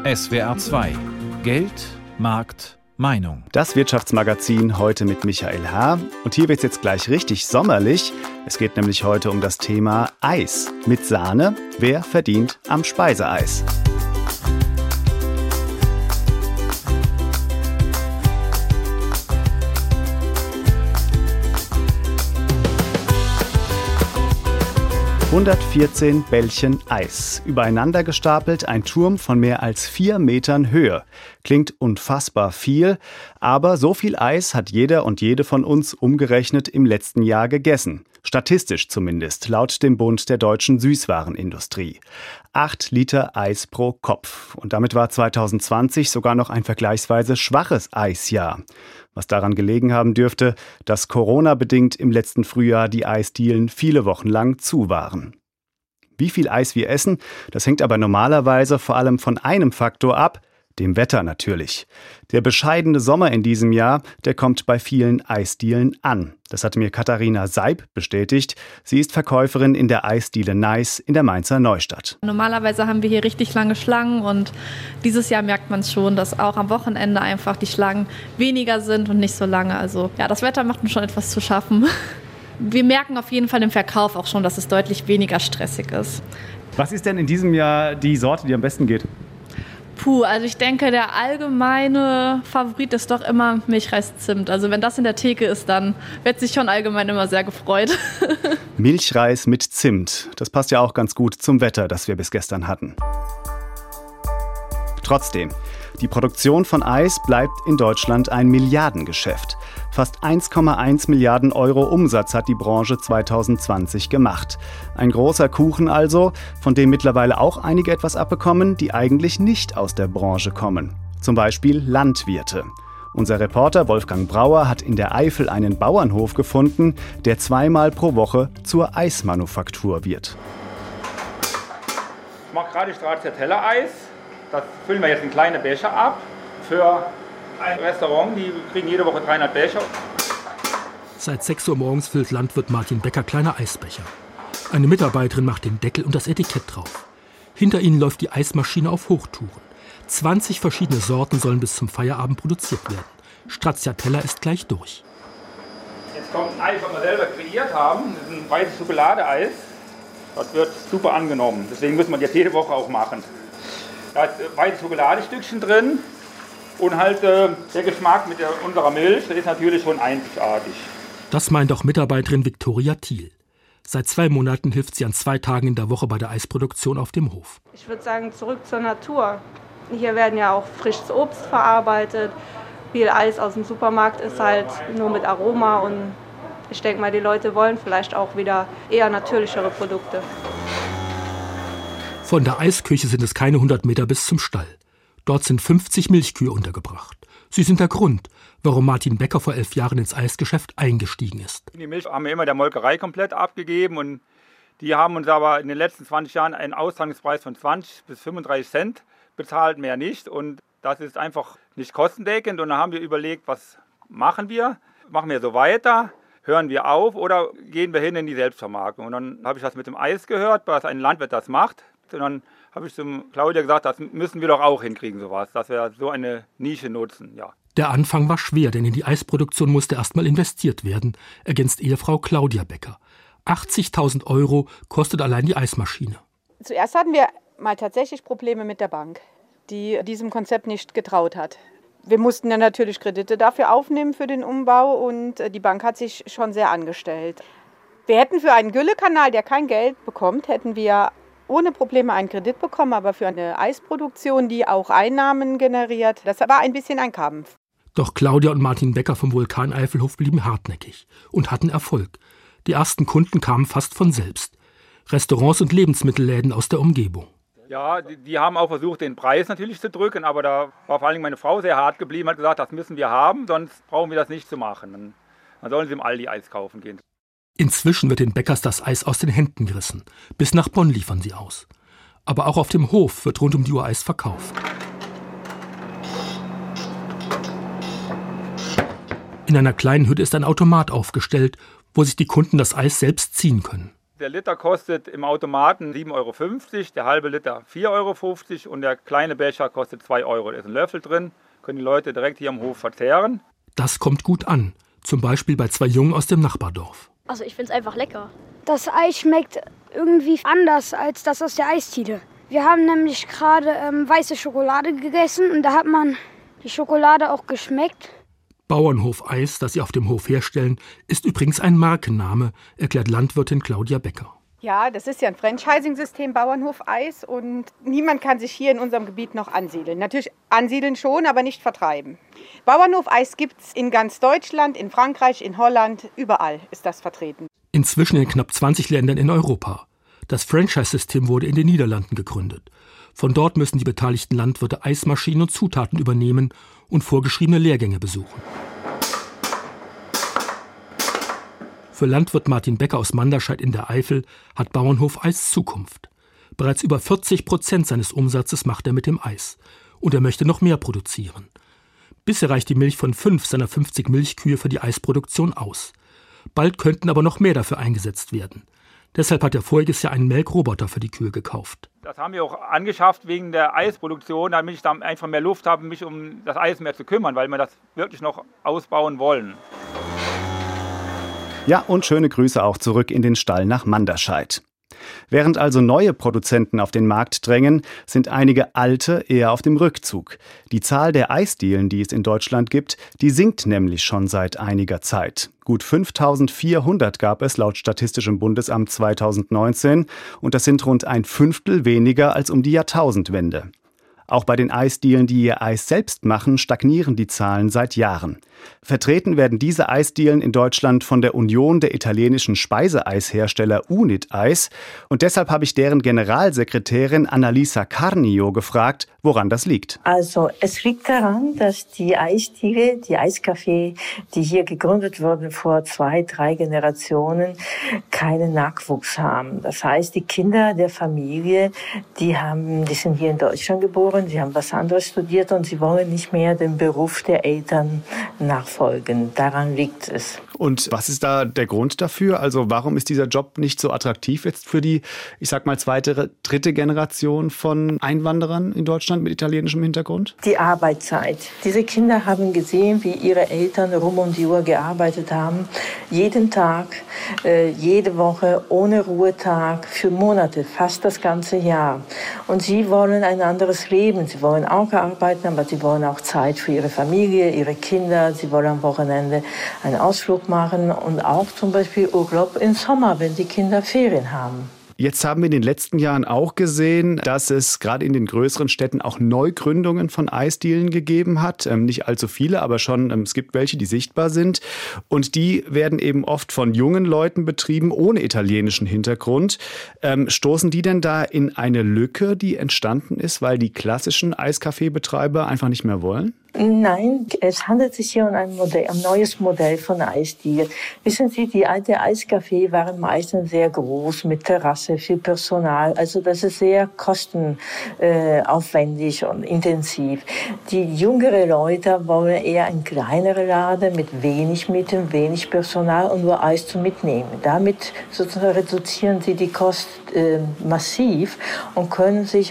SWR 2. Geld, Markt, Meinung. Das Wirtschaftsmagazin heute mit Michael H. Und hier wird es jetzt gleich richtig sommerlich. Es geht nämlich heute um das Thema Eis. Mit Sahne, wer verdient am Speiseeis? ...114 Bällchen Eis. Übereinander gestapelt, ein Turm von mehr als 4 Metern Höhe. Klingt unfassbar viel, aber so viel Eis hat jeder und jede von uns umgerechnet im letzten Jahr gegessen. Statistisch zumindest, laut dem Bund der deutschen Süßwarenindustrie. 8 Liter Eis pro Kopf. Und damit war 2020 sogar noch ein vergleichsweise schwaches Eisjahr. Was daran gelegen haben dürfte, dass Corona-bedingt im letzten Frühjahr die Eisdielen viele Wochen lang zu waren. Wie viel Eis wir essen, das hängt aber normalerweise vor allem von einem Faktor ab, dem Wetter natürlich. Der bescheidene Sommer in diesem Jahr, der kommt bei vielen Eisdielen an. Das hat mir Katharina Seib bestätigt. Sie ist Verkäuferin in der Eisdiele Nice in der Mainzer Neustadt. Normalerweise haben wir hier richtig lange Schlangen und dieses Jahr merkt man schon, dass auch am Wochenende einfach die Schlangen weniger sind und nicht so lange. Also ja, das Wetter macht uns schon etwas zu schaffen. Wir merken auf jeden Fall im Verkauf auch schon, dass es deutlich weniger stressig ist. Was ist denn in diesem Jahr die Sorte, die am besten geht? Also ich denke, der allgemeine Favorit ist doch immer Milchreis-Zimt. Also wenn das in der Theke ist, dann wird sich schon allgemein immer sehr gefreut. Milchreis mit Zimt. Das passt ja auch ganz gut zum Wetter, das wir bis gestern hatten. Trotzdem, die Produktion von Eis bleibt in Deutschland ein Milliardengeschäft. Fast 1,1 Milliarden Euro Umsatz hat die Branche 2020 gemacht. Ein großer Kuchen also, von dem mittlerweile auch einige etwas abbekommen, die eigentlich nicht aus der Branche kommen. Zum Beispiel Landwirte. Unser Reporter Wolfgang Brauer hat in der Eifel einen Bauernhof gefunden, der 2-mal pro Woche zur Eismanufaktur wird. Ich mache gerade Stracciatella-Eis. Das füllen wir jetzt in kleine Becher ab für ein Restaurant. Die kriegen jede Woche 300 Becher. Seit 6 Uhr morgens füllt Landwirt Martin Becker kleine Eisbecher. Eine Mitarbeiterin macht den Deckel und das Etikett drauf. Hinter ihnen läuft die Eismaschine auf Hochtouren. 20 verschiedene Sorten sollen bis zum Feierabend produziert werden. Stracciatella ist gleich durch. Jetzt kommt ein Eis, was wir selber kreiert haben. Das ist ein weißes Schokoladeeis. Das wird super angenommen. Deswegen müssen wir das jede Woche auch machen. Da ist weißes Schokoladestückchen drin und halt der Geschmack mit unserer Milch, der ist natürlich schon einzigartig. Das meint auch Mitarbeiterin Viktoria Thiel. Seit 2 Monaten hilft sie an 2 Tagen in der Woche bei der Eisproduktion auf dem Hof. Ich würde sagen, zurück zur Natur. Hier werden ja auch frisches Obst verarbeitet. Viel Eis aus dem Supermarkt ist halt nur mit Aroma und ich denke mal, die Leute wollen vielleicht auch wieder eher natürlichere Produkte. Von der Eisküche sind es keine 100 Meter bis zum Stall. Dort sind 50 Milchkühe untergebracht. Sie sind der Grund, warum Martin Becker vor 11 Jahren ins Eisgeschäft eingestiegen ist. Die Milch haben wir immer der Molkerei komplett abgegeben und die haben uns aber in den letzten 20 Jahren einen Austragspreis von 20 bis 35 Cent bezahlt, mehr nicht. Und das ist einfach nicht kostendeckend. Und dann haben wir überlegt, was machen wir? Machen wir so weiter? Hören wir auf oder gehen wir hin in die Selbstvermarktung? Und dann habe ich das mit dem Eis gehört, was ein Landwirt das macht. Und dann habe ich zum Claudia gesagt, das müssen wir doch auch hinkriegen, sowas, dass wir so eine Nische nutzen. Ja. Der Anfang war schwer, denn in die Eisproduktion musste erstmal investiert werden, ergänzt Ehefrau Claudia Becker. 80.000 Euro kostet allein die Eismaschine. Zuerst hatten wir mal tatsächlich Probleme mit der Bank, die diesem Konzept nicht getraut hat. Wir mussten dann natürlich Kredite dafür aufnehmen für den Umbau und die Bank hat sich schon sehr angestellt. Wir hätten für einen Güllekanal, der kein Geld bekommt, hätten wir ohne Probleme einen Kredit bekommen, aber für eine Eisproduktion, die auch Einnahmen generiert, das war ein bisschen ein Kampf. Doch Claudia und Martin Becker vom Vulkan Eifelhof blieben hartnäckig und hatten Erfolg. Die ersten Kunden kamen fast von selbst. Restaurants und Lebensmittelläden aus der Umgebung. Ja, die haben auch versucht, den Preis natürlich zu drücken, aber da war vor allem meine Frau sehr hart geblieben, hat gesagt, das müssen wir haben, sonst brauchen wir das nicht zu machen. Dann sollen sie im Aldi Eis kaufen gehen. Inzwischen wird den Bäckers das Eis aus den Händen gerissen. Bis nach Bonn liefern sie aus. Aber auch auf dem Hof wird rund um die Uhr Eis verkauft. In einer kleinen Hütte ist ein Automat aufgestellt, wo sich die Kunden das Eis selbst ziehen können. Der Liter kostet im Automaten 7,50 €, der halbe Liter 4,50 € und der kleine Becher kostet 2 €. Da ist ein Löffel drin, können die Leute direkt hier am Hof verzehren. Das kommt gut an, zum Beispiel bei 2 Jungen aus dem Nachbardorf. Also ich finde es einfach lecker. Das Eis schmeckt irgendwie anders als das aus der Eisdiele. Wir haben nämlich gerade weiße Schokolade gegessen und da hat man die Schokolade auch geschmeckt. Bauernhof-Eis, das sie auf dem Hof herstellen, ist übrigens ein Markenname, erklärt Landwirtin Claudia Becker. Ja, das ist ja ein Franchising-System, Bauernhof-Eis, und niemand kann sich hier in unserem Gebiet noch ansiedeln. Natürlich ansiedeln schon, aber nicht vertreiben. Bauernhof-Eis gibt es in ganz Deutschland, in Frankreich, in Holland, überall ist das vertreten. Inzwischen in knapp 20 Ländern in Europa. Das Franchise-System wurde in den Niederlanden gegründet. Von dort müssen die beteiligten Landwirte Eismaschinen und Zutaten übernehmen und vorgeschriebene Lehrgänge besuchen. Für Landwirt Martin Becker aus Manderscheid in der Eifel hat Bauernhof Eis Zukunft. Bereits über 40% seines Umsatzes macht er mit dem Eis. Und er möchte noch mehr produzieren. Bisher reicht die Milch von 5 seiner 50 Milchkühe für die Eisproduktion aus. Bald könnten aber noch mehr dafür eingesetzt werden. Deshalb hat er voriges Jahr einen Melkroboter für die Kühe gekauft. Das haben wir auch angeschafft wegen der Eisproduktion, damit ich dann einfach mehr Luft habe, mich um das Eis mehr zu kümmern, weil wir das wirklich noch ausbauen wollen. Ja, und schöne Grüße auch zurück in den Stall nach Manderscheid. Während also neue Produzenten auf den Markt drängen, sind einige alte eher auf dem Rückzug. Die Zahl der Eisdielen, die es in Deutschland gibt, die sinkt nämlich schon seit einiger Zeit. Gut 5.400 gab es laut Statistischem Bundesamt 2019 und das sind rund ein Fünftel weniger als um die Jahrtausendwende. Auch bei den Eisdielen, die ihr Eis selbst machen, stagnieren die Zahlen seit Jahren. Vertreten werden diese Eisdielen in Deutschland von der Union der italienischen Speiseeishersteller Unit Eis. Und deshalb habe ich deren Generalsekretärin Annalisa Carnio gefragt, woran das liegt. Also es liegt daran, dass die Eisdiele, die Eiscafé, die hier gegründet wurden vor 2-3 Generationen, keinen Nachwuchs haben. Das heißt, die Kinder der Familie, die sind hier in Deutschland geboren, sie haben was anderes studiert und sie wollen nicht mehr den Beruf der Eltern nachfolgen. Daran liegt es. Und was ist da der Grund dafür? Also warum ist dieser Job nicht so attraktiv jetzt für die, ich sag mal, zweite, dritte Generation von Einwanderern in Deutschland mit italienischem Hintergrund? Die Arbeitszeit. Diese Kinder haben gesehen, wie ihre Eltern rund um die Uhr gearbeitet haben. Jeden Tag, jede Woche, ohne Ruhetag, für Monate, fast das ganze Jahr. Und sie wollen ein anderes Leben. Sie wollen auch arbeiten, aber sie wollen auch Zeit für ihre Familie, ihre Kinder. Sie wollen am Wochenende einen Ausflug machen und auch zum Beispiel Urlaub im Sommer, wenn die Kinder Ferien haben. Jetzt haben wir in den letzten Jahren auch gesehen, dass es gerade in den größeren Städten auch Neugründungen von Eisdielen gegeben hat. Nicht allzu viele, aber schon, es gibt welche, die sichtbar sind. Und die werden eben oft von jungen Leuten betrieben, ohne italienischen Hintergrund. Stoßen die denn da in eine Lücke, die entstanden ist, weil die klassischen Eiskaffeebetreiber einfach nicht mehr wollen? Nein, es handelt sich hier um ein neues Modell von Eisdiele. Wissen Sie, die alte Eiscafé waren meistens sehr groß, mit Terrasse, viel Personal. Also das ist sehr kostenaufwendig und intensiv. Die jüngeren Leute wollen eher ein kleinerer Laden mit wenig Mieten, wenig Personal und nur Eis zu mitnehmen. Damit sozusagen reduzieren sie die Kosten massiv und können sich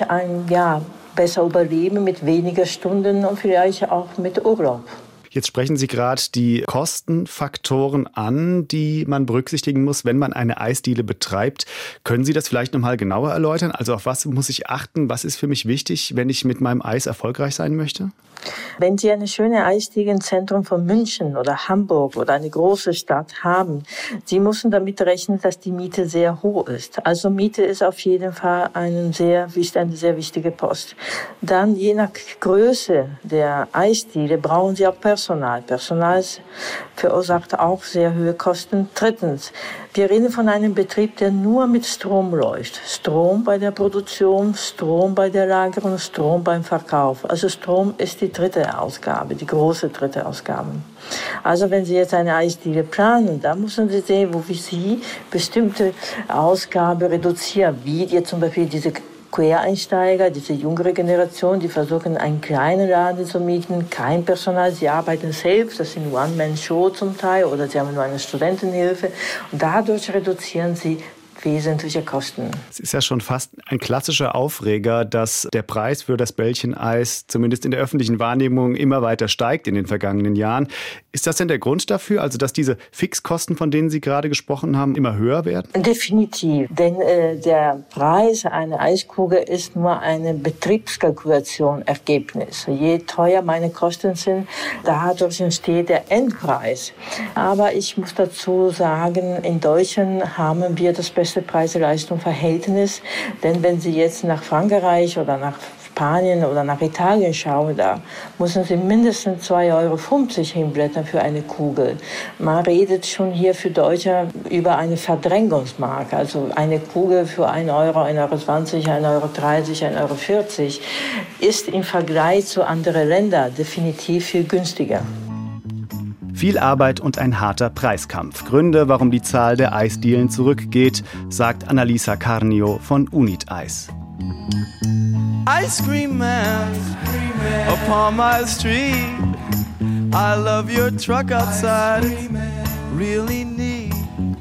besser überleben mit weniger Stunden und vielleicht auch mit Urlaub. Jetzt sprechen Sie gerade die Kostenfaktoren an, die man berücksichtigen muss, wenn man eine Eisdiele betreibt. Können Sie das vielleicht noch mal genauer erläutern? Also auf was muss ich achten? Was ist für mich wichtig, wenn ich mit meinem Eis erfolgreich sein möchte? Wenn Sie eine schöne Eisdiele im Zentrum von München oder Hamburg oder eine große Stadt haben, Sie müssen damit rechnen, dass die Miete sehr hoch ist. Also Miete ist auf jeden Fall eine sehr wichtige Post. Dann je nach Größe der Eisdiele brauchen Sie auch Personal. Personal verursacht auch sehr hohe Kosten. Drittens, wir reden von einem Betrieb, der nur mit Strom läuft. Strom bei der Produktion, Strom bei der Lagerung, Strom beim Verkauf. Also Strom ist die dritte Ausgabe, die große dritte Ausgabe. Also wenn Sie jetzt eine Eisdiele planen, dann müssen Sie sehen, wo Sie bestimmte Ausgaben reduzieren, wie jetzt zum Beispiel diese Quereinsteiger, diese jüngere Generation, die versuchen, einen kleinen Laden zu mieten, kein Personal, sie arbeiten selbst, das sind One-Man-Show zum Teil oder sie haben nur eine Studentenhilfe und dadurch reduzieren sie wesentliche Kosten. Es ist ja schon fast ein klassischer Aufreger, dass der Preis für das Bällchen Eis zumindest in der öffentlichen Wahrnehmung immer weiter steigt in den vergangenen Jahren. Ist das denn der Grund dafür, also dass diese Fixkosten, von denen Sie gerade gesprochen haben, immer höher werden? Definitiv, denn der Preis einer Eiskugel ist nur eine Betriebskalkulation Ergebnis. Je teuer meine Kosten sind, dadurch entsteht der Endpreis. Aber ich muss dazu sagen, in Deutschland haben wir das beste Preis-Leistung-Verhältnis, denn wenn Sie jetzt nach Frankreich oder nach Spanien oder nach Italien schauen, da müssen Sie mindestens 2,50 Euro hinblättern für eine Kugel. Man redet schon hier für Deutsche über eine Verdrängungsmarke. Also eine Kugel für 1 Euro, 1,20 Euro, 1,30 Euro, 1,40 Euro ist im Vergleich zu anderen Ländern definitiv viel günstiger. Viel Arbeit und ein harter Preiskampf. Gründe, warum die Zahl der Eisdielen zurückgeht, sagt Annalisa Carnio von Unit Eis. Ice cream man upon my street. I love your truck outside. Really neat.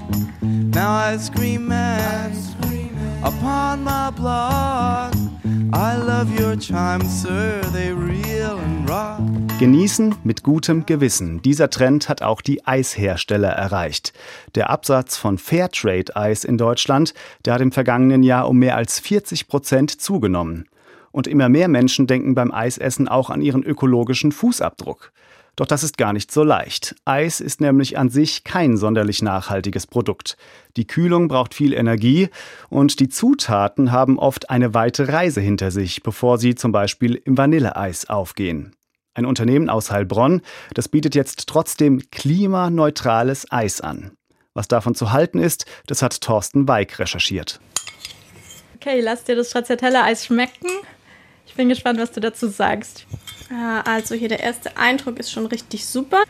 Now ice cream man upon my block. I love your chimes, sir. They reel and rock. Genießen mit gutem Gewissen. Dieser Trend hat auch die Eishersteller erreicht. Der Absatz von Fairtrade-Eis in Deutschland, der hat im vergangenen Jahr um mehr als 40% zugenommen. Und immer mehr Menschen denken beim Eisessen auch an ihren ökologischen Fußabdruck. Doch das ist gar nicht so leicht. Eis ist nämlich an sich kein sonderlich nachhaltiges Produkt. Die Kühlung braucht viel Energie und die Zutaten haben oft eine weite Reise hinter sich, bevor sie zum Beispiel im Vanilleeis aufgehen. Ein Unternehmen aus Heilbronn, das bietet jetzt trotzdem klimaneutrales Eis an. Was davon zu halten ist, das hat Thorsten Weig recherchiert. Okay, lass dir das Stracciatella-Eis schmecken. Ich bin gespannt, was du dazu sagst. Also hier der erste Eindruck ist schon richtig super.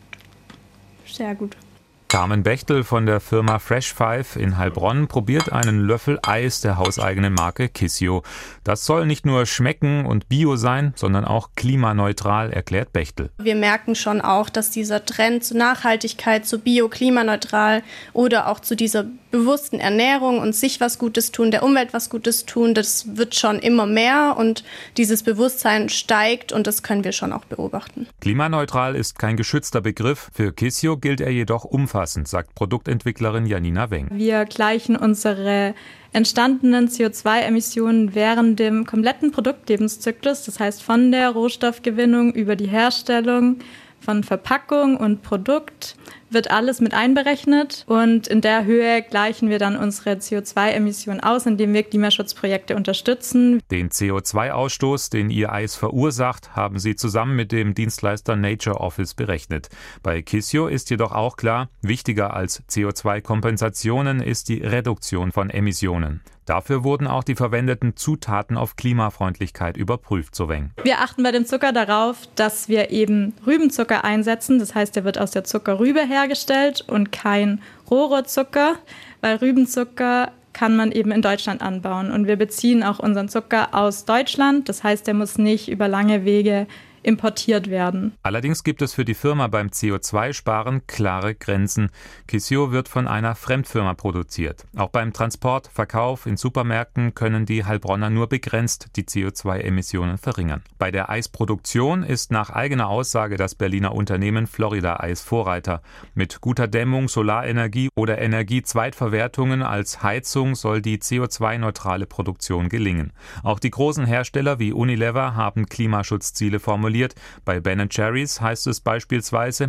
Sehr gut. Carmen Bechtel von der Firma Fresh Five in Heilbronn probiert einen Löffel Eis der hauseigenen Marke Kissio. Das soll nicht nur schmecken und bio sein, sondern auch klimaneutral, erklärt Bechtel. Wir merken schon auch, dass dieser Trend zur Nachhaltigkeit, zu bio, klimaneutral oder auch zu dieser bewussten Ernährung und sich was Gutes tun, der Umwelt was Gutes tun, das wird schon immer mehr und dieses Bewusstsein steigt und das können wir schon auch beobachten. Klimaneutral ist kein geschützter Begriff. Für Kissio gilt er jedoch umfassend, sagt Produktentwicklerin Janina Weng. Wir gleichen unsere entstandenen CO2-Emissionen während dem kompletten Produktlebenszyklus, das heißt von der Rohstoffgewinnung über die Herstellung, von Verpackung und Produkt, wird alles mit einberechnet und in der Höhe gleichen wir dann unsere CO2-Emissionen aus, indem wir Klimaschutzprojekte unterstützen. Den CO2-Ausstoß, den ihr Eis verursacht, haben sie zusammen mit dem Dienstleister Nature Office berechnet. Bei Kissio ist jedoch auch klar, wichtiger als CO2-Kompensationen ist die Reduktion von Emissionen. Dafür wurden auch die verwendeten Zutaten auf Klimafreundlichkeit überprüft, so Weng. Wir achten bei dem Zucker darauf, dass wir eben Rübenzucker einsetzen. Das heißt, der wird aus der Zuckerrübe hergestellt und kein Rohrohrzucker, weil Rübenzucker kann man eben in Deutschland anbauen. Und wir beziehen auch unseren Zucker aus Deutschland. Das heißt, der muss nicht über lange Wege importiert werden. Allerdings gibt es für die Firma beim CO2-Sparen klare Grenzen. Kissio wird von einer Fremdfirma produziert. Auch beim Transport, Verkauf in Supermärkten können die Heilbronner nur begrenzt die CO2-Emissionen verringern. Bei der Eisproduktion ist nach eigener Aussage das Berliner Unternehmen Florida Eis Vorreiter. Mit guter Dämmung, Solarenergie oder Energiezweitverwertungen als Heizung soll die CO2-neutrale Produktion gelingen. Auch die großen Hersteller wie Unilever haben Klimaschutzziele formuliert. Bei Ben & Jerry's heißt es beispielsweise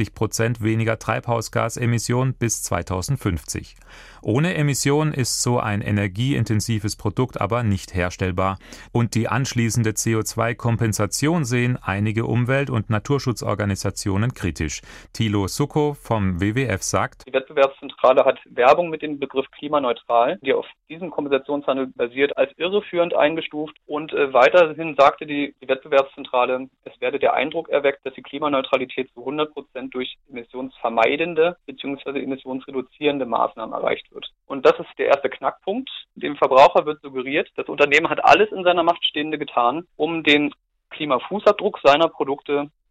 80% weniger Treibhausgasemissionen bis 2050. Ohne Emission ist so ein energieintensives Produkt aber nicht herstellbar. Und die anschließende CO2-Kompensation sehen einige Umwelt- und Naturschutzorganisationen kritisch. Thilo Suckow vom WWF sagt: Die Wettbewerbszentrale hat Werbung mit dem Begriff klimaneutral, die auf diesem Kompensationshandel basiert, als irreführend eingestuft. Und weiterhin sagte die Wettbewerbszentrale, es werde der Eindruck erweckt, dass die Klimaneutralität zu 100% durch emissionsvermeidende bzw. emissionsreduzierende Maßnahmen erreicht wird. Und das ist der erste Knackpunkt. Dem Verbraucher wird suggeriert, das Unternehmen hat alles in seiner Macht Stehende getan, um den Klimafußabdruck seiner Produkte zu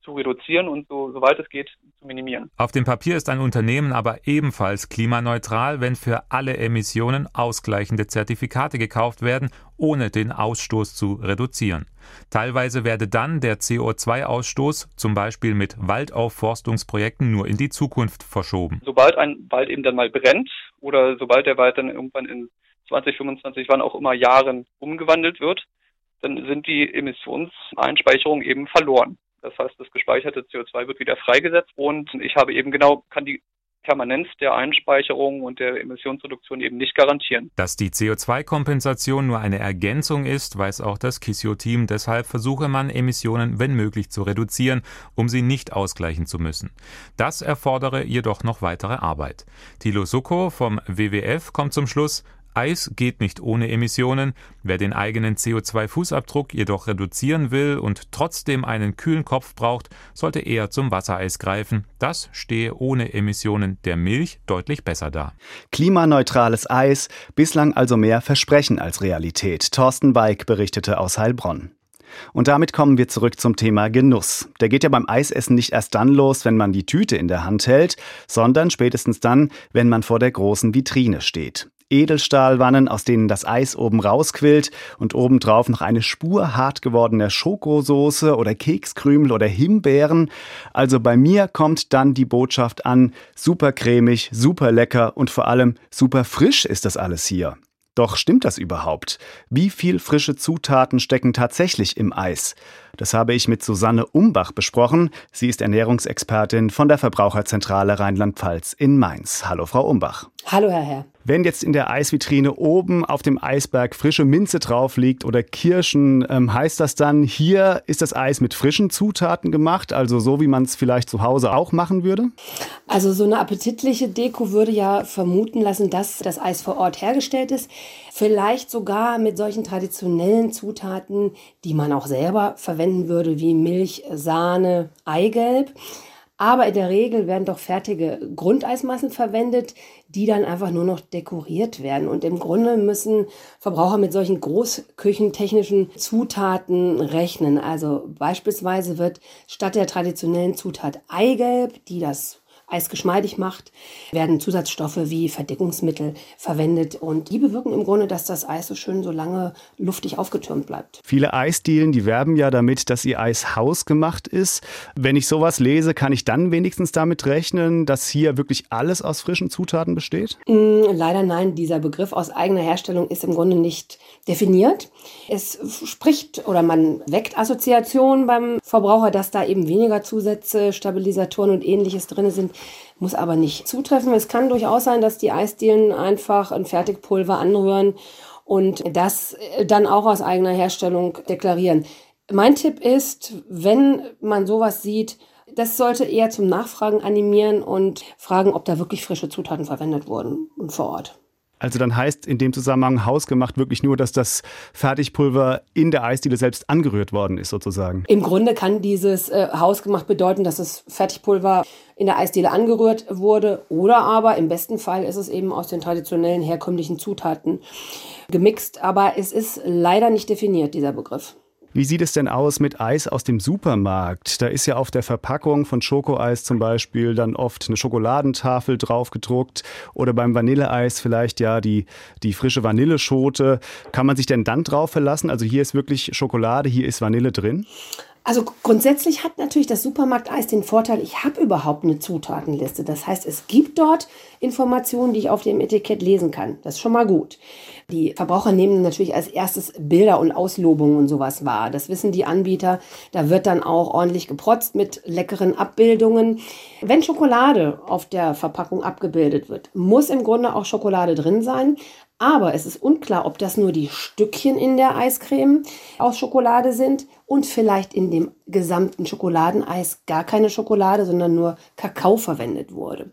zu reduzieren und soweit es geht, zu minimieren. Auf dem Papier ist ein Unternehmen aber ebenfalls klimaneutral, wenn für alle Emissionen ausgleichende Zertifikate gekauft werden, ohne den Ausstoß zu reduzieren. Teilweise werde dann der CO2-Ausstoß, zum Beispiel mit Waldaufforstungsprojekten, nur in die Zukunft verschoben. Sobald ein Wald eben dann mal brennt oder sobald der Wald dann irgendwann in 20, 25, wann auch immer Jahren umgewandelt wird, dann sind die Emissionseinspeicherungen eben verloren. Das heißt, das gespeicherte CO2 wird wieder freigesetzt und ich habe eben kann die Permanenz der Einspeicherung und der Emissionsreduktion eben nicht garantieren. Dass die CO2-Kompensation nur eine Ergänzung ist, weiß auch das KISSIO-Team. Deshalb versuche man, Emissionen, wenn möglich, zu reduzieren, um sie nicht ausgleichen zu müssen. Das erfordere jedoch noch weitere Arbeit. Thilo Suckow vom WWF kommt zum Schluss: Eis geht nicht ohne Emissionen. Wer den eigenen CO2-Fußabdruck jedoch reduzieren will und trotzdem einen kühlen Kopf braucht, sollte eher zum Wassereis greifen. Das stehe ohne Emissionen der Milch deutlich besser da. Klimaneutrales Eis, bislang also mehr Versprechen als Realität. Thorsten Weig berichtete aus Heilbronn. Und damit kommen wir zurück zum Thema Genuss. Der geht ja beim Eisessen nicht erst dann los, wenn man die Tüte in der Hand hält, sondern spätestens dann, wenn man vor der großen Vitrine steht. Edelstahlwannen, aus denen das Eis oben rausquillt und obendrauf noch eine Spur hart gewordener Schokosoße oder Kekskrümel oder Himbeeren. Also bei mir kommt dann die Botschaft an: super cremig, super lecker und vor allem super frisch ist das alles hier. Doch stimmt das überhaupt? Wie viel frische Zutaten stecken tatsächlich im Eis? Das habe ich mit Susanne Umbach besprochen. Sie ist Ernährungsexpertin von der Verbraucherzentrale Rheinland-Pfalz in Mainz. Hallo, Frau Umbach. Hallo, Herr Herr. Wenn jetzt in der Eisvitrine oben auf dem Eisberg frische Minze drauf liegt oder Kirschen, heißt das dann, hier ist das Eis mit frischen Zutaten gemacht, also so, wie man es vielleicht zu Hause auch machen würde? Also so eine appetitliche Deko würde ja vermuten lassen, dass das Eis vor Ort hergestellt ist. Vielleicht sogar mit solchen traditionellen Zutaten, die man auch selber verwenden würde, wie Milch, Sahne, Eigelb. Aber in der Regel werden doch fertige Grundeismassen verwendet, die dann einfach nur noch dekoriert werden. Und im Grunde müssen Verbraucher mit solchen großküchentechnischen Zutaten rechnen. Also beispielsweise wird statt der traditionellen Zutat Eigelb, die das Eis geschmeidig macht, werden Zusatzstoffe wie Verdickungsmittel verwendet. Und die bewirken im Grunde, dass das Eis so schön so lange luftig aufgetürmt bleibt. Viele Eisdielen, die werben ja damit, dass ihr Eis hausgemacht ist. Wenn ich sowas lese, kann ich dann wenigstens damit rechnen, dass hier wirklich alles aus frischen Zutaten besteht? Leider nein, dieser Begriff aus eigener Herstellung ist im Grunde nicht definiert. Es spricht oder man weckt Assoziationen beim Verbraucher, dass da eben weniger Zusätze, Stabilisatoren und Ähnliches drin sind. Muss aber nicht zutreffen. Es kann durchaus sein, dass die Eisdielen einfach ein Fertigpulver anrühren und das dann auch aus eigener Herstellung deklarieren. Mein Tipp ist, wenn man sowas sieht, das sollte eher zum Nachfragen animieren und fragen, ob da wirklich frische Zutaten verwendet wurden vor Ort. Also dann heißt in dem Zusammenhang hausgemacht wirklich nur, dass das Fertigpulver in der Eisdiele selbst angerührt worden ist sozusagen? Im Grunde kann dieses hausgemacht bedeuten, dass das Fertigpulver in der Eisdiele angerührt wurde oder aber im besten Fall ist es eben aus den traditionellen herkömmlichen Zutaten gemixt. Aber es ist leider nicht definiert, dieser Begriff. Wie sieht es denn aus mit Eis aus dem Supermarkt? Da ist ja auf der Verpackung von Schokoeis zum Beispiel dann oft eine Schokoladentafel drauf gedruckt oder beim Vanilleeis vielleicht ja die frische Vanilleschote. Kann man sich denn dann drauf verlassen? Also hier ist wirklich Schokolade, hier ist Vanille drin? Also grundsätzlich hat natürlich das Supermarkteis den Vorteil, ich habe überhaupt eine Zutatenliste. Das heißt, es gibt dort Informationen, die ich auf dem Etikett lesen kann. Das ist schon mal gut. Die Verbraucher nehmen natürlich als erstes Bilder und Auslobungen und sowas wahr. Das wissen die Anbieter. Da wird dann auch ordentlich geprotzt mit leckeren Abbildungen. Wenn Schokolade auf der Verpackung abgebildet wird, muss im Grunde auch Schokolade drin sein. Aber es ist unklar, ob das nur die Stückchen in der Eiscreme aus Schokolade sind und vielleicht in dem gesamten Schokoladeneis gar keine Schokolade, sondern nur Kakao verwendet wurde.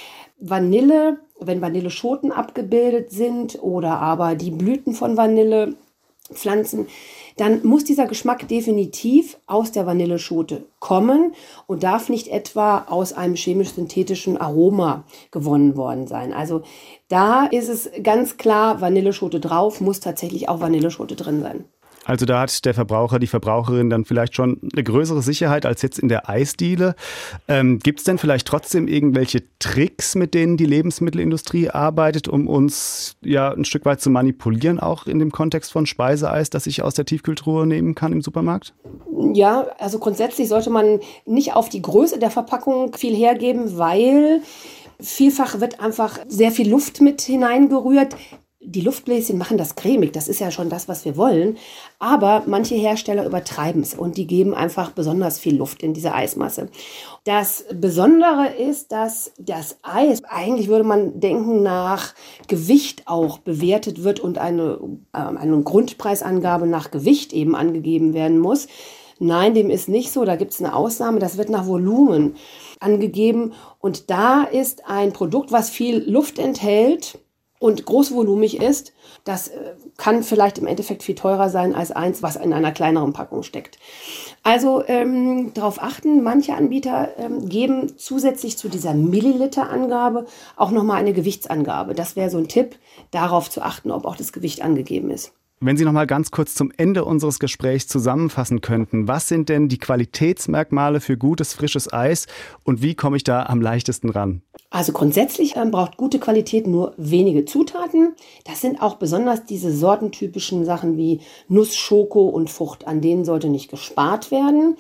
Vanille, wenn Vanilleschoten abgebildet sind oder aber die Blüten von Vanillepflanzen, dann muss dieser Geschmack definitiv aus der Vanilleschote kommen und darf nicht etwa aus einem chemisch-synthetischen Aroma gewonnen worden sein. Also da ist es ganz klar, Vanilleschote drauf, muss tatsächlich auch Vanilleschote drin sein. Also da hat der Verbraucher, die Verbraucherin dann vielleicht schon eine größere Sicherheit als jetzt in der Eisdiele. Gibt es denn vielleicht trotzdem irgendwelche Tricks, mit denen die Lebensmittelindustrie arbeitet, um uns ja ein Stück weit zu manipulieren, auch in dem Kontext von Speiseeis, das ich aus der Tiefkühltruhe nehmen kann im Supermarkt? Ja, also grundsätzlich sollte man nicht auf die Größe der Verpackung viel hergeben, weil vielfach wird einfach sehr viel Luft mit hineingerührt. Die Luftbläschen machen das cremig, das ist ja schon das, was wir wollen. Aber manche Hersteller übertreiben es und die geben einfach besonders viel Luft in diese Eismasse. Das Besondere ist, dass das Eis, eigentlich würde man denken, nach Gewicht auch bewertet wird und eine Grundpreisangabe nach Gewicht eben angegeben werden muss. Nein, dem ist nicht so, da gibt es eine Ausnahme, das wird nach Volumen angegeben. Und da ist ein Produkt, was viel Luft enthält und großvolumig ist, das kann vielleicht im Endeffekt viel teurer sein als eins, was in einer kleineren Packung steckt. Also darauf achten, manche Anbieter geben zusätzlich zu dieser Milliliterangabe auch nochmal eine Gewichtsangabe. Das wäre so ein Tipp, darauf zu achten, ob auch das Gewicht angegeben ist. Wenn Sie noch mal ganz kurz zum Ende unseres Gesprächs zusammenfassen könnten, was sind denn die Qualitätsmerkmale für gutes, frisches Eis und wie komme ich da am leichtesten ran? Also grundsätzlich braucht gute Qualität nur wenige Zutaten. Das sind auch besonders diese sortentypischen Sachen wie Nuss, Schoko und Frucht. An denen sollte nicht gespart werden.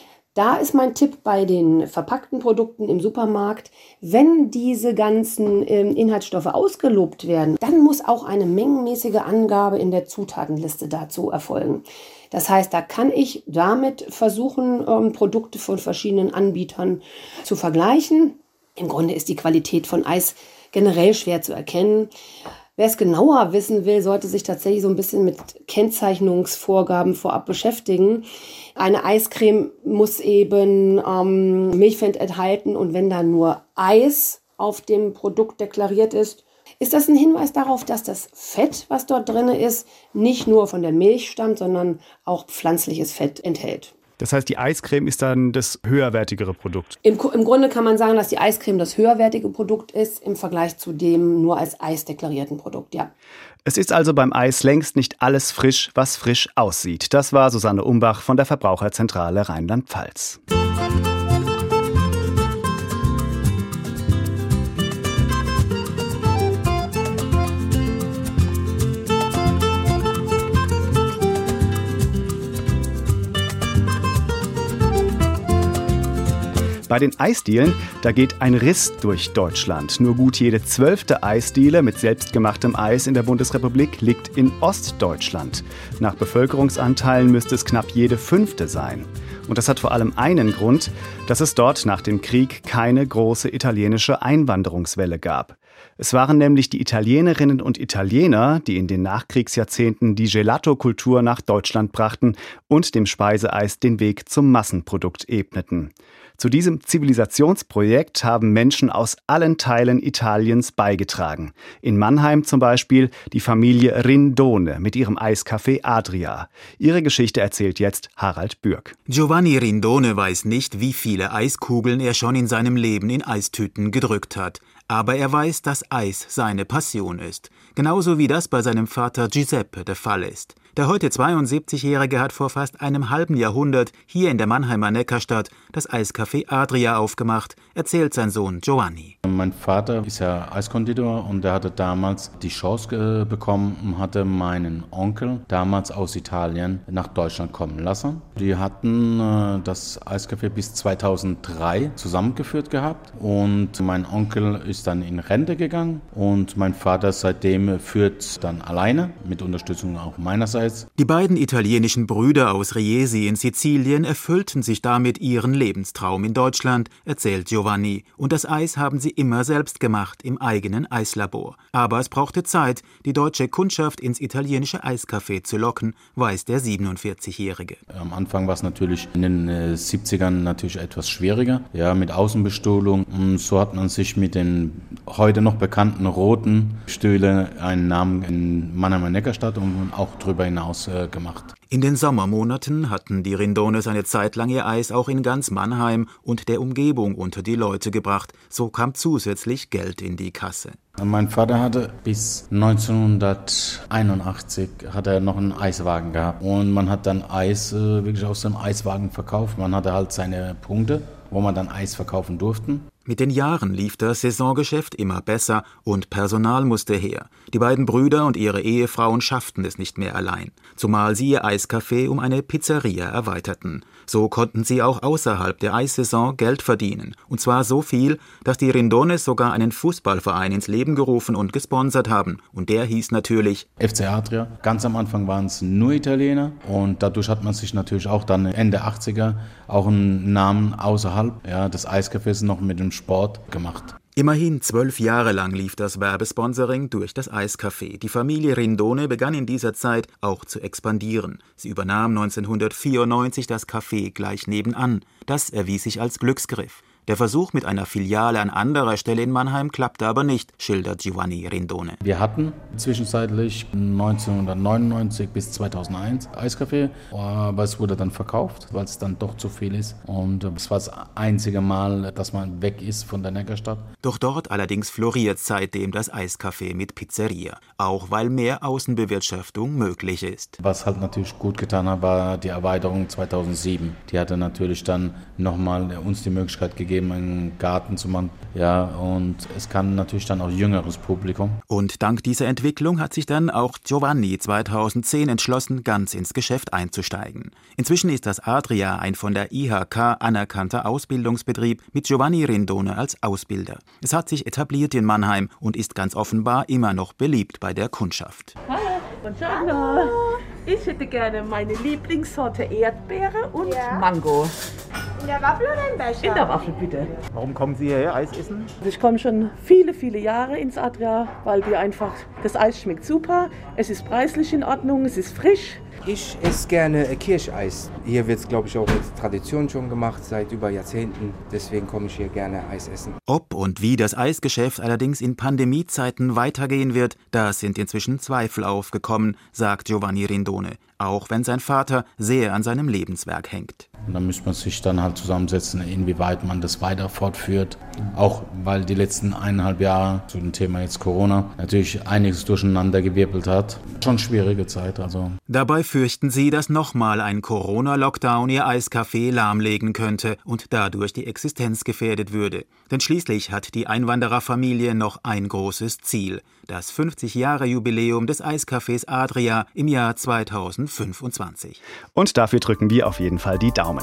Da ist mein Tipp bei den verpackten Produkten im Supermarkt, wenn diese ganzen Inhaltsstoffe ausgelobt werden, dann muss auch eine mengenmäßige Angabe in der Zutatenliste dazu erfolgen. Das heißt, da kann ich damit versuchen, Produkte von verschiedenen Anbietern zu vergleichen. Im Grunde ist die Qualität von Eis generell schwer zu erkennen. Wer es genauer wissen will, sollte sich tatsächlich so ein bisschen mit Kennzeichnungsvorgaben vorab beschäftigen. Eine Eiscreme muss eben Milchfett enthalten und wenn da nur Eis auf dem Produkt deklariert ist, ist das ein Hinweis darauf, dass das Fett, was dort drin ist, nicht nur von der Milch stammt, sondern auch pflanzliches Fett enthält. Das heißt, die Eiscreme ist dann das höherwertigere Produkt? Im Grunde kann man sagen, dass die Eiscreme das höherwertige Produkt ist im Vergleich zu dem nur als Eis deklarierten Produkt, ja. Es ist also beim Eis längst nicht alles frisch, was frisch aussieht. Das war Susanne Umbach von der Verbraucherzentrale Rheinland-Pfalz. Bei den Eisdielen, da geht ein Riss durch Deutschland. Nur gut jede 12. Eisdiele mit selbstgemachtem Eis in der Bundesrepublik liegt in Ostdeutschland. Nach Bevölkerungsanteilen müsste es knapp jede 5. sein. Und das hat vor allem einen Grund, dass es dort nach dem Krieg keine große italienische Einwanderungswelle gab. Es waren nämlich die Italienerinnen und Italiener, die in den Nachkriegsjahrzehnten die Gelato-Kultur nach Deutschland brachten und dem Speiseeis den Weg zum Massenprodukt ebneten. Zu diesem Zivilisationsprojekt haben Menschen aus allen Teilen Italiens beigetragen. In Mannheim zum Beispiel die Familie Rindone mit ihrem Eiscafé Adria. Ihre Geschichte erzählt jetzt Harald Bürg. Giovanni Rindone weiß nicht, wie viele Eiskugeln er schon in seinem Leben in Eistüten gedrückt hat. Aber er weiß, dass Eis seine Passion ist. Genauso wie das bei seinem Vater Giuseppe der Fall ist. Der heute 72-Jährige hat vor fast einem halben Jahrhundert hier in der Mannheimer Neckarstadt das Eiscafé Adria aufgemacht, erzählt sein Sohn Giovanni. Mein Vater ist ja Eiskonditor und er hatte damals die Chance bekommen und hatte meinen Onkel damals aus Italien nach Deutschland kommen lassen. Die hatten das Eiscafé bis 2003 zusammengeführt gehabt und mein Onkel ist dann in Rente gegangen und mein Vater seitdem führt dann alleine, mit Unterstützung auch meinerseits. Die beiden italienischen Brüder aus Riesi in Sizilien erfüllten sich damit ihren Lebenstraum in Deutschland, erzählt Giovanni. Und das Eis haben sie immer selbst gemacht, im eigenen Eislabor. Aber es brauchte Zeit, die deutsche Kundschaft ins italienische Eiscafé zu locken, weiß der 47-Jährige. Am Anfang war es natürlich in den 70ern natürlich etwas schwieriger, ja, mit Außenbestuhlung. Und so hat man sich mit den heute noch bekannten roten Stühlen einen Namen in Mannheimer Neckarstadt und auch drüber hinaus gemacht. In den Sommermonaten hatten die Rindones eine Zeit lang ihr Eis auch in ganz Mannheim und der Umgebung unter die Leute gebracht. So kam zusätzlich Geld in die Kasse. Mein Vater hatte bis 1981 hat er noch einen Eiswagen gehabt. Und man hat dann Eis wirklich aus dem Eiswagen verkauft. Man hatte halt seine Punkte, wo man dann Eis verkaufen durfte. Mit den Jahren lief das Saisongeschäft immer besser und Personal musste her. Die beiden Brüder und ihre Ehefrauen schafften es nicht mehr allein, zumal sie ihr Eiscafé um eine Pizzeria erweiterten. So konnten sie auch außerhalb der Eissaison Geld verdienen. Und zwar so viel, dass die Rindones sogar einen Fußballverein ins Leben gerufen und gesponsert haben. Und der hieß natürlich FC Adria. Ganz am Anfang waren es nur Italiener und dadurch hat man sich natürlich auch dann Ende 80er auch einen Namen außerhalb des Eiscafés noch mit dem Sport gemacht. Immerhin 12 Jahre lang lief das Werbesponsoring durch das Eiscafé. Die Familie Rindone begann in dieser Zeit auch zu expandieren. Sie übernahm 1994 das Café gleich nebenan. Das erwies sich als Glücksgriff. Der Versuch mit einer Filiale an anderer Stelle in Mannheim klappte aber nicht, schildert Giovanni Rindone. Wir hatten zwischenzeitlich 1999 bis 2001 Eiscafé, aber es wurde dann verkauft, weil es dann doch zu viel ist. Und es war das einzige Mal, dass man weg ist von der Neckarstadt. Doch dort allerdings floriert seitdem das Eiscafé mit Pizzeria, auch weil mehr Außenbewirtschaftung möglich ist. Was halt natürlich gut getan hat, war die Erweiterung 2007. Die hatte natürlich dann nochmal uns die Möglichkeit gegeben, einen Garten zu machen. Ja, und es kann natürlich dann auch jüngeres Publikum. Und dank dieser Entwicklung hat sich dann auch Giovanni 2010 entschlossen, ganz ins Geschäft einzusteigen. Inzwischen ist das Adria ein von der IHK anerkannter Ausbildungsbetrieb mit Giovanni Rindone als Ausbilder. Es hat sich etabliert in Mannheim und ist ganz offenbar immer noch beliebt bei der Kundschaft. Hallo, buongiorno. Ich hätte gerne meine Lieblingssorte Erdbeere und Mango. In der Waffel oder im Becher? In der Waffel, bitte. Warum kommen Sie hierher Eis essen? Ich komme schon viele Jahre ins Adria, weil das Eis schmeckt super, es ist preislich in Ordnung, es ist frisch. Ich esse gerne Kirscheis. Hier wird es, glaube ich, auch als Tradition schon gemacht, seit über Jahrzehnten. Deswegen komme ich hier gerne Eis essen. Ob und wie das Eisgeschäft allerdings in Pandemiezeiten weitergehen wird, da sind inzwischen Zweifel aufgekommen, sagt Giovanni Rindone, auch wenn sein Vater sehr an seinem Lebenswerk hängt. Und dann müsste man sich dann halt zusammensetzen, inwieweit man das weiter fortführt. Auch weil die letzten 1,5 Jahre zu dem Thema jetzt Corona natürlich einiges durcheinandergewirbelt hat. Schon schwierige Zeit. Dabei fürchten sie, dass nochmal ein Corona-Lockdown ihr Eiscafé lahmlegen könnte und dadurch die Existenz gefährdet würde. Denn schließlich hat die Einwandererfamilie noch ein großes Ziel: das 50-Jahre-Jubiläum des Eiscafés Adria im Jahr 2025. Und dafür drücken wir auf jeden Fall die Daumen.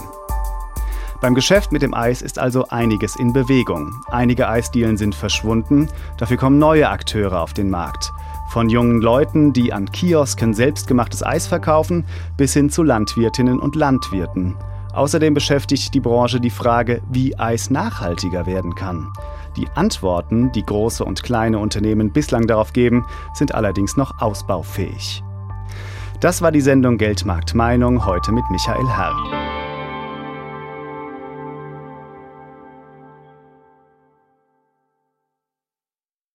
Beim Geschäft mit dem Eis ist also einiges in Bewegung. Einige Eisdielen sind verschwunden, dafür kommen neue Akteure auf den Markt. Von jungen Leuten, die an Kiosken selbstgemachtes Eis verkaufen, bis hin zu Landwirtinnen und Landwirten. Außerdem beschäftigt die Branche die Frage, wie Eis nachhaltiger werden kann. Die Antworten, die große und kleine Unternehmen bislang darauf geben, sind allerdings noch ausbaufähig. Das war die Sendung Geld, Markt, Meinung, heute mit Michael Herr.